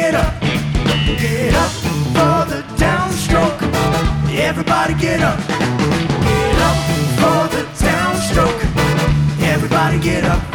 get up. Get up for the downstroke. Everybody get up. Get up for the downstroke. Everybody get up.